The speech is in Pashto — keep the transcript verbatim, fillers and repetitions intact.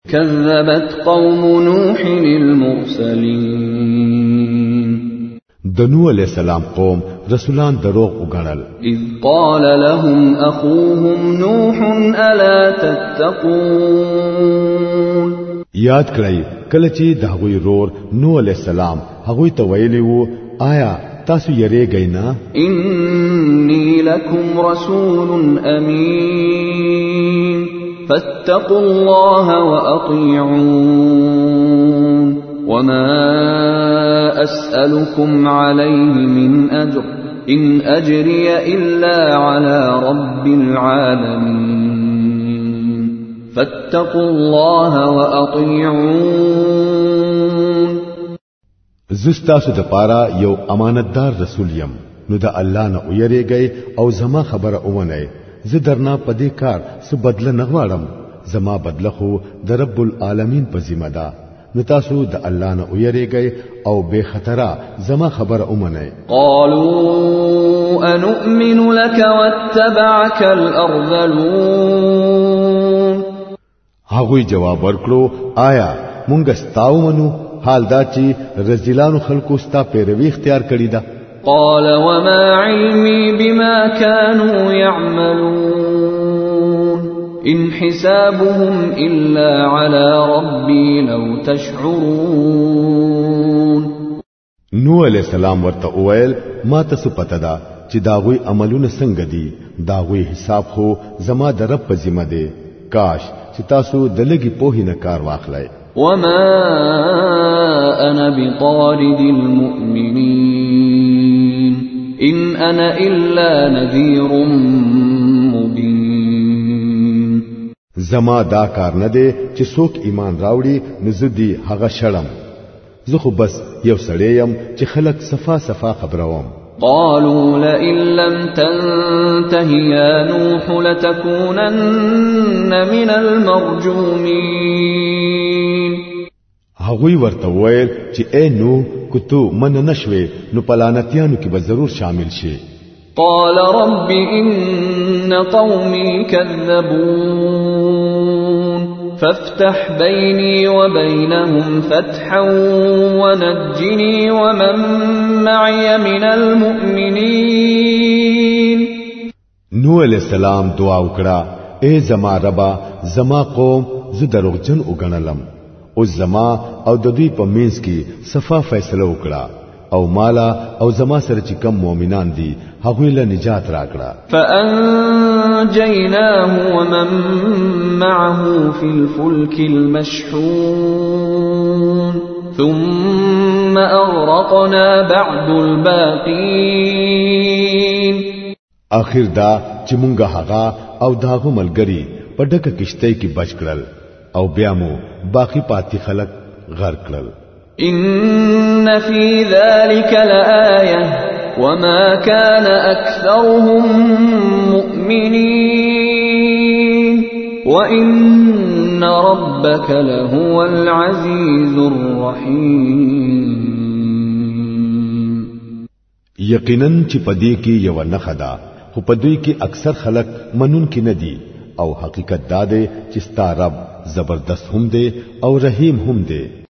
كذبت قوم نوح المرسلين د نوح علیہ السلام قوم رسولان دروغ وګڼل. اذ قال لهم اخوهم نوح الا تتقون یاد کړئ کله چې د هغوی رور نوح علیہ السلام هغوی ته ویلی وو آیا تاسو یریږئ نه؟ انی لکم رسول امین فاتقوا الله واطيعون وما اسألكم عليه من اجر ان اجري الا على رب العالمين فاتقوا الله واطيعون. زستاسو د پارا یو امانتدار رسول یم نو د الله نه ویریږئ او زما خبره اومنئ. زه درنا پدې کار څه بدله نه غواړم، زما بدله خو د رب العالمین په ذمہ ده. نو تاسو د الله نه ویریږئ او به خطره زما خبره اومنئ. قالوا انؤمن لك واتبعك الارذلون. هغوی جواب ورکړو آیا مونږ ستاو منو حال دا چې رزلانو خلکو ستا پیروي اختیار کړی ده. قال وما علمي بما كانوا يعملون ان حسابهم الا على ربي لو تشعرون. نوح علیہ السلام ورته وویل ما تاسو پته ده چې داغوی عملونه څنګه دي، داغوی حساب خو زما د رب په ذمہ ده. کاش چې تاسو د لګي پوهې نه کار واخلئ. وما انا بطارد المؤمنين ان انا الا نذير مبين. زما دا کار نه دی چې څوک ایمان راوړي نو زدي هغه شړم، زه خو بس یو سړی يم چې خلک صفا صفا خبروم. قالوا لئن لم تنته يا نوح لتكونن من المرجومين. هغوی ورته وویل چې اے نو کتو من نشوي نو پلانتیانو کې به ضرور شامل شي. قال رب ان قومي كذبون فافتح بيني وبينهم فتحا ونجني ومن معي من المؤمنين. نوح علیہ السلام دعا وکړه اے زما ربا زما قوم زه دروغجن وګڼلم او زما او د دوی په منځ کې صفا فیصله وکړه او مالا او زما سره چې کم مؤمنان دي هغوی له نجات راکړه. فانجيناه ومن معه في الفلك المشحون ثم اغرقنا بعد الباقين. اخر دا چې مونږه هغه او داغو ملګری په ډکه کشته کې بچ کړل او بیا مو باقی پاتې خلک غرق کړل. ان في ذلك لآية وما كان اكثرهم مؤمنين وان ربك لهو العزيز الرحيم. یقینا چې پدې کې یو نخښه ده خو پدې کې اکثر خلک منون کې نه دي او حقیقت دا ده چې ستا رب زبردست هم دی او رحیم هم دی.